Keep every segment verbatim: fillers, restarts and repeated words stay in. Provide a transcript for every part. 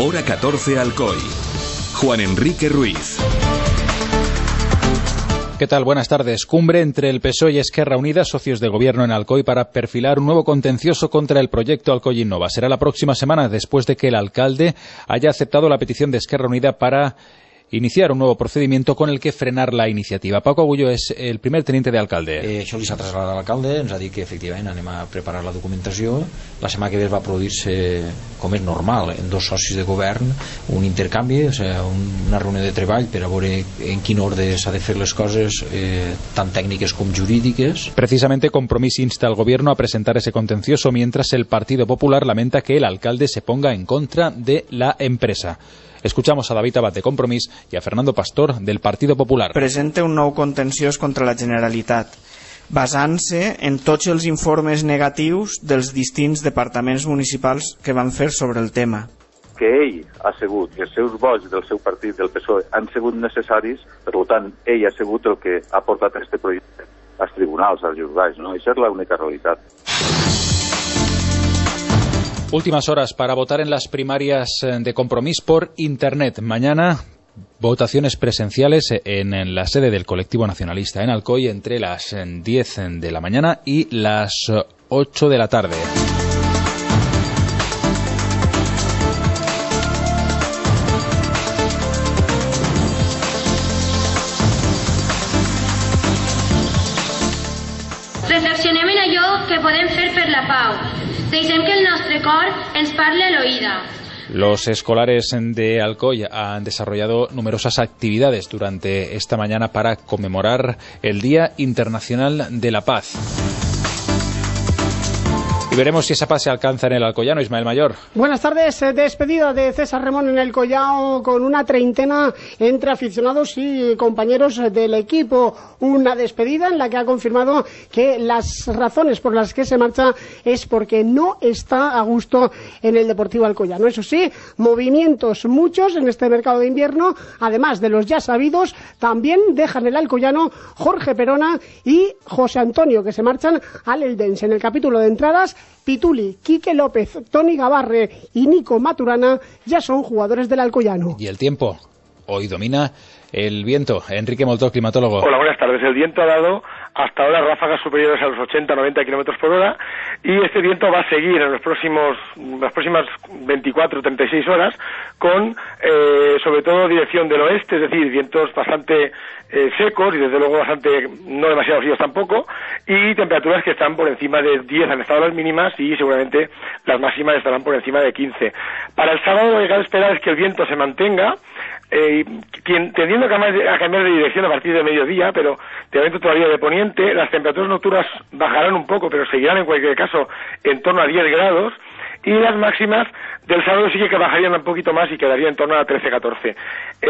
Hora catorce Alcoy. Juan Enrique Ruiz. ¿Qué tal? Buenas tardes. Cumbre entre el P S O E y Esquerra Unida, socios de gobierno en Alcoy, para perfilar un nuevo contencioso contra el proyecto Alcoy Innova. Será la próxima semana, después de que el alcalde haya aceptado la petición de Esquerra Unida para iniciar un nuevo procedimiento con el que frenar la iniciativa. Paco Agullo és el primer teniente de alcalde. Eh, això li s'ha traslladat a l'alcalde, ens ha dit que efectivament anem a preparar la documentació. La setmana que ve va produir-se, com és normal, en dos socis de govern, un intercanvi, o sigui, una reunió de treball per a veure en quin ordre s'ha de fer les coses, eh, tant tècniques com jurídiques. Precisamente, Compromís insta al gobierno a presentar ese contencioso, mientras el Partido Popular lamenta que el alcalde se ponga en contra de la empresa. Escuchamos a David Abad de Compromís y a Fernando Pastor del Partido Popular. Presenta un nou contenciós contra la Generalitat, basant-se en tots els informes negatius dels distints departaments municipals que van fer sobre el tema. Que ell ha sigut, i els seus vots del seu partit, del P S O E, han sigut necessaris, per tant, ell ha sigut el que ha portat aquest projecte als tribunals, als jutjats, no? Això és l'única realitat. Últimas horas para votar en las primarias de Compromís por Internet. Mañana, votaciones presenciales en la sede del colectivo nacionalista en Alcoy entre las diez de la mañana y las ocho de la tarde. Reflexionem en allò que podem fer per la pau. Deixem que el nostre cor ens parle a l'oïda. Los escolares de Alcoy han desarrollado numerosas actividades durante esta mañana para conmemorar el Día Internacional de la Paz. Y veremos si esa paz se alcanza en el Alcoyano. Ismael Mayor. Buenas tardes. Despedida de César Remón en el Collao con una treintena entre aficionados y compañeros del equipo. Una despedida en la que ha confirmado que las razones por las que se marcha es porque no está a gusto en el Deportivo Alcoyano. Eso sí, movimientos muchos en este mercado de invierno, además de los ya sabidos. También dejan el Alcoyano Jorge Perona y José Antonio, que se marchan al Eldense. En el capítulo de entradas, Pituli, Quique López, Toni Gavarre y Nico Maturana ya son jugadores del Alcoyano. ¿Y el tiempo? Hoy domina el viento. Enrique Moltó, climatólogo. Hola, buenas tardes. El viento ha dado hasta ahora ráfagas superiores a los ochenta a noventa kilómetros por hora, y este viento va a seguir en los próximos, las próximas veinticuatro a treinta y seis horas con, eh, sobre todo, dirección del oeste, es decir, vientos bastante eh, secos y desde luego bastante, no demasiado fríos tampoco, y temperaturas que están por encima de diez han estado las mínimas y seguramente las máximas estarán por encima de quince. Para el sábado lo que cabe esperar es que el viento se mantenga, Eh, tendiendo a cambiar, a cambiar de dirección a partir de mediodía, pero de momento todavía de poniente. Las temperaturas nocturnas bajarán un poco, pero seguirán en cualquier caso en torno a diez grados, y las máximas del sábado sí que bajarían un poquito más y quedaría en torno a trece a catorce.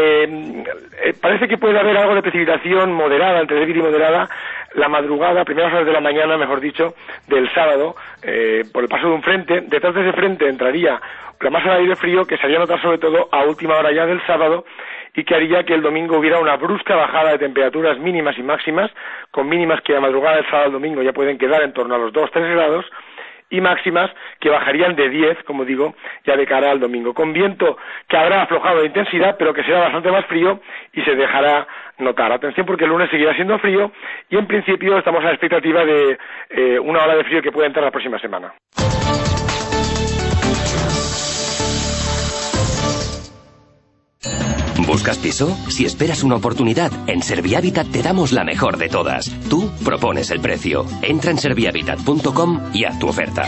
Eh, eh, parece que puede haber algo de precipitación moderada, entre débil y moderada, la madrugada, primeras horas de la mañana, mejor dicho, del sábado, eh, por el paso de un frente. Detrás de ese frente entraría la masa de aire frío, que se haría notar sobre todo a última hora ya del sábado, y que haría que el domingo hubiera una brusca bajada de temperaturas mínimas y máximas, con mínimas que a madrugada del sábado al domingo ya pueden quedar en torno a los dos a tres grados, y máximas que bajarían de diez, como digo, ya de cara al domingo, con viento que habrá aflojado de intensidad, pero que será bastante más frío y se dejará notar. Atención, porque el lunes seguirá siendo frío y en principio estamos a la expectativa de eh, una ola de frío que puede entrar la próxima semana. ¿Buscas piso? Si esperas una oportunidad, en Servihabitat te damos la mejor de todas. Tú propones el precio. Entra en servihabitat punto com y haz tu oferta.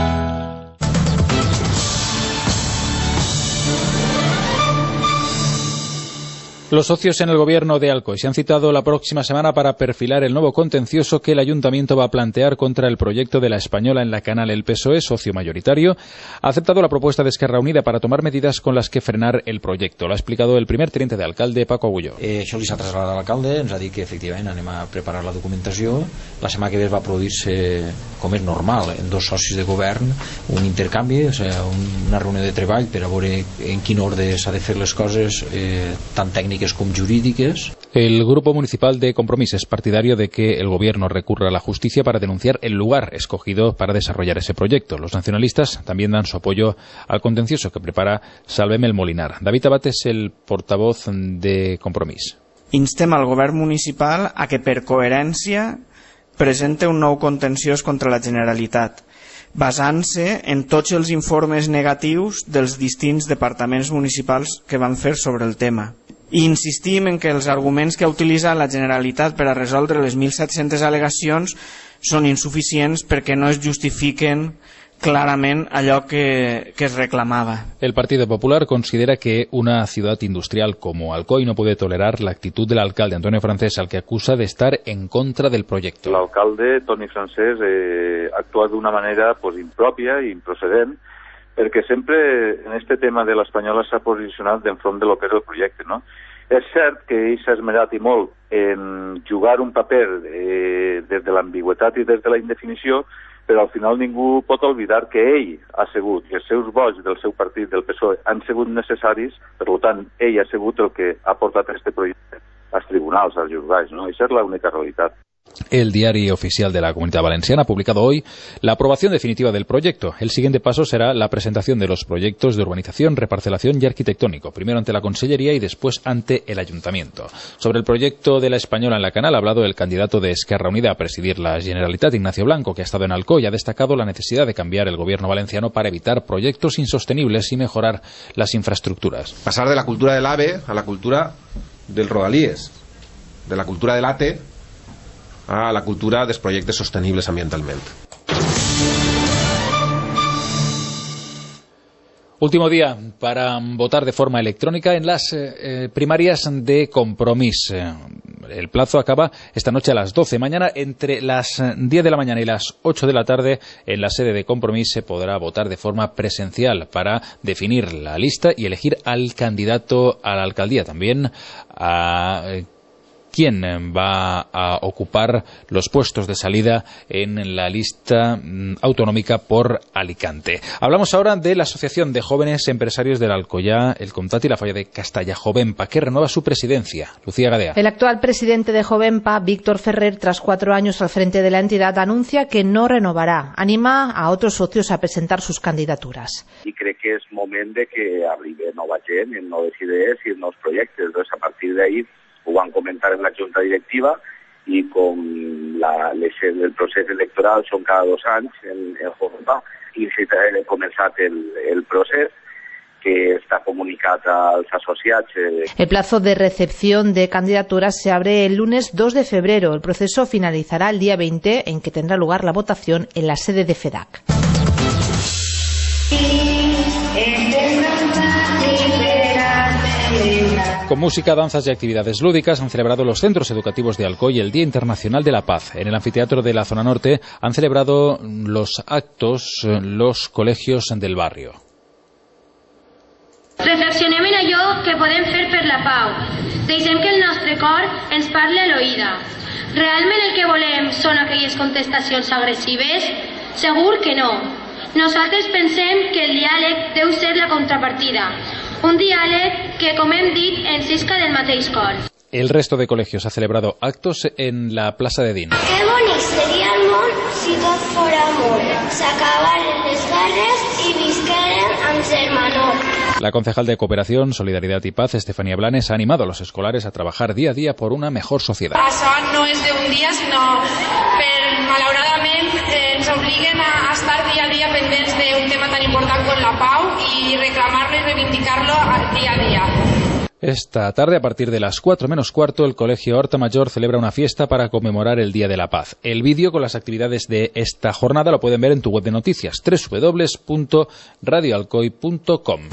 Los socios en el gobierno de Alcoy se han citado la próxima semana para perfilar el nuevo contencioso que el ayuntamiento va a plantear contra el proyecto de la Española en la Canal. El P S O E, socio mayoritario, ha aceptado la propuesta de Esquerra Unida para tomar medidas con las que frenar el proyecto. Lo ha explicado el primer teniente de alcalde, Paco Agullo. Eh, això li s'ha traslladat a l'alcalde, ens ha dit que efectivament anem a preparar la documentació. La setmana que ve va produir-se, com és normal, en dos socis de govern, un intercanvi, o sigui, una reunió de treball per a veure en quin ordre s'ha de fer les coses, eh, tant tècniques com jurídiques. El Grupo Municipal de Compromís es partidario de que el Gobierno recurra a la justicia para denunciar el lugar escogido para desarrollar ese proyecto. Los nacionalistas también dan su apoyo al contencioso que prepara Salvem el Molinar. David Abad es el portavoz de Compromís. Instem al Govern municipal a que, per coherència, presente un nou contenciós contra la Generalitat, basant-se en tots els informes negatius dels distints departaments municipals que van fer sobre el tema. I insistim en que els arguments que ha utilitzat la Generalitat per a resoldre les mil set-centes al·legacions són insuficients perquè no es justifiquen clarament allò que, que es reclamaba. El Partido Popular considera que una ciudad industrial como Alcoy no puede tolerar la actitud del alcalde Antonio Francés, al que acusa de estar en contra del proyecto. El alcalde Toni Francés eh, actúa d'una manera pues, impròpia i improcedent, perquè sempre en este tema de l'Espanyola s'ha posicionat d'enfront de lo que és el projecte, no? És cert que ell s'ha esmerat i molt en jugar un paper eh, des de l'ambigüitat i des de la indefinició, però al final ningú pot oblidar que ell ha sigut, i els seus vots del seu partit, del P S O E, han sigut necessaris, per tant, ell ha sigut el que ha portat este projecte als tribunals, als juzgats, no? Això és l'única realitat. El Diario Oficial de la Comunidad Valenciana ha publicado hoy la aprobación definitiva del proyecto. El siguiente paso será la presentación de los proyectos de urbanización, reparcelación y arquitectónico, primero ante la Consellería y después ante el Ayuntamiento. Sobre el proyecto de la Española en la Canal ha hablado el candidato de Esquerra Unida a presidir la Generalitat, Ignacio Blanco, que ha estado en Alcoy y ha destacado la necesidad de cambiar el gobierno valenciano para evitar proyectos insostenibles y mejorar las infraestructuras. Pasar de la cultura del AVE a la cultura del Rodalies, de la cultura del ATE a la cultura dels projectes sostenibles ambientalment. Último día para votar de forma electrónica en las eh, primarias de Compromís. El plazo acaba esta noche a las doce. Mañana, entre las diez de la mañana y las ocho de la tarde, en la sede de Compromís se podrá votar de forma presencial para definir la lista y elegir al candidato a la alcaldía. También a eh, quién va a ocupar los puestos de salida en la lista autonómica por Alicante. Hablamos ahora de la Asociación de Jóvenes Empresarios del Alcoyà, el Comtat y la Falla de Castalla, Jovenpa, que renueva su presidencia. Lucía Gadea. El actual presidente de Jovenpa, Víctor Ferrer, tras cuatro años al frente de la entidad, anuncia que no renovará. Anima a otros socios a presentar sus candidaturas. I crec que és moment de que arribi nova gent en noves idees i en nous projectes. Doncs a partir d'ahir ho van comentar en la Junta Directiva i com la, les, el procés electoral són cada dos anys en, en Jovenpa i s'ha començat el, el procés que está comunicado a los asociados. El plazo de recepción de candidaturas se abre el lunes dos de febrero. El proceso finalizará el día veinte, en que tendrá lugar la votación en la sede de FEDAC. Con música, danzas y actividades lúdicas han celebrado los centros educativos de Alcoy el Día Internacional de la Paz. En el anfiteatro de la zona norte han celebrado los actos los colegios del barrio. Reflexionem en allò que podem fer per la pau. Deixem que el nostre cor ens parli a l'oïda. Realment el que volem són aquelles contestacions agressives? Segur que no. Nosaltres pensem que el diàleg deu ser la contrapartida. Un diàleg que, com hem dit, ens isca del mateix cor. El resto de colegios ha celebrado actos en la Plaza de Din. Que bonic seria el món si tot fora amor. S'acabaren les guerres i visqueren amb germanor. La concejal de Cooperación, Solidaridad y Paz, Estefanía Blanes, ha animado a los escolares a trabajar día a día por una mejor sociedad. Això no és d'un dia, sinó per, malauradament, eh, ens obliguen a estar dia a dia pendents d'un tema tan important com la pau i reclamar-lo i reivindicar-lo día a día. Esta tarde, a partir de las cuatro menos cuarto, el Colegio Horta Mayor celebra una fiesta para conmemorar el Día de la Paz. El vídeo con las actividades de esta jornada lo pueden ver en tu web de noticias, doble u doble u doble u punto radio alcoy punto com.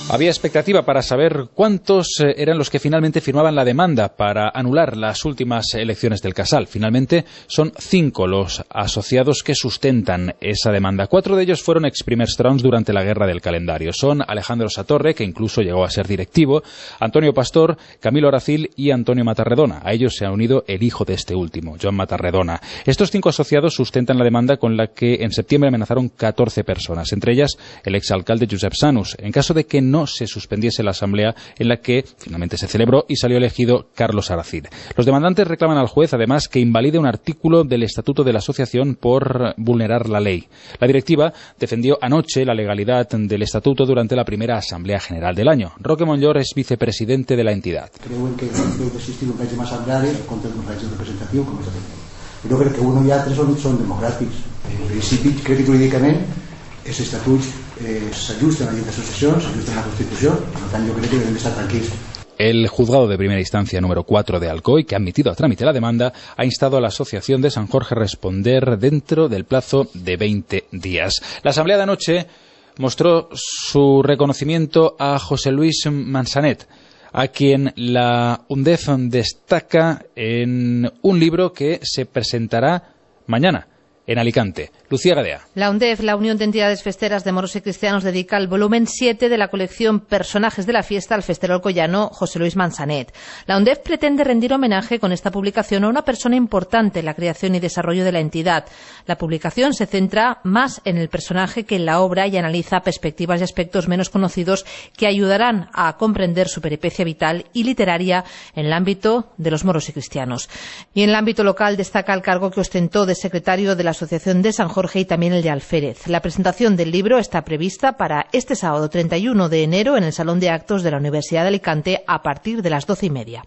Había expectativa para saber cuántos eran los que finalmente firmaban la demanda para anular las últimas elecciones del Casal. Finalmente son cinco los asociados que sustentan esa demanda. Cuatro de ellos fueron ex primers trons durante la guerra del calendario. Son Alejandro Satorre, que incluso llegó a ser directivo, Antonio Pastor, Camilo Aracil y Antonio Matarredona. A ellos se ha unido el hijo de este último, Joan Matarredona. Estos cinco asociados sustentan la demanda con la que en septiembre amenazaron catorce personas, entre ellas el exalcalde Josep Sanus, en caso de que no se suspendiese la asamblea en la que finalmente se celebró y salió elegido Carlos Aracil. Los demandantes reclaman al juez, además, que invalide un artículo del Estatuto de la Asociación por vulnerar la ley. La directiva defendió anoche la legalidad del Estatuto durante la primera Asamblea General del año. Roque Monllor es vicepresidente de la entidad. Creuen que deu d'existir un règim assembleari en comptes d'un règim representatiu com és el que però crec que un i altre són, són democràtics. En principi, crec que jurídicament els estatuts eh, s'ajusten a la llei d'associacions, s'ajusten a la Constitució, per tant jo crec que devem estar tranquils. El juzgado de primera instancia número cuatro de Alcoy, que ha admitido a trámite la demanda, ha instado a la Asociación de San Jorge a responder dentro del plazo de veinte días. La asamblea de anoche mostró su reconocimiento a José Luis Mansanet, a quien la UNDEF destaca en un libro que se presentará mañana en Alicante. Lucía Gadea. La UNDEF, la Unión de Entidades Festeras de Moros y Cristianos, dedica el volumen siete de la colección Personajes de la Fiesta al festero alcoyano José Luis Mansanet. La UNDEF pretende rendir homenaje con esta publicación a una persona importante en la creación y desarrollo de la entidad. La publicación se centra más en el personaje que en la obra y analiza perspectivas y aspectos menos conocidos que ayudarán a comprender su peripecia vital y literaria en el ámbito de los moros y cristianos. Y en el ámbito local destaca el cargo que ostentó de secretario de la Asociación de San Jorge y también el de Alférez. La presentación del libro está prevista para este sábado treinta y uno de enero en el Salón de Actos de la Universidad de Alicante a partir de las doce y media.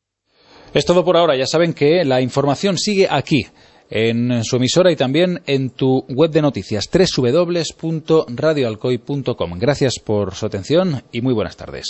Es todo por ahora. Ya saben que la información sigue aquí, en su emisora y también en tu web de noticias, doble u doble u doble u punto radio alcoy punto com. Gracias por su atención y muy buenas tardes.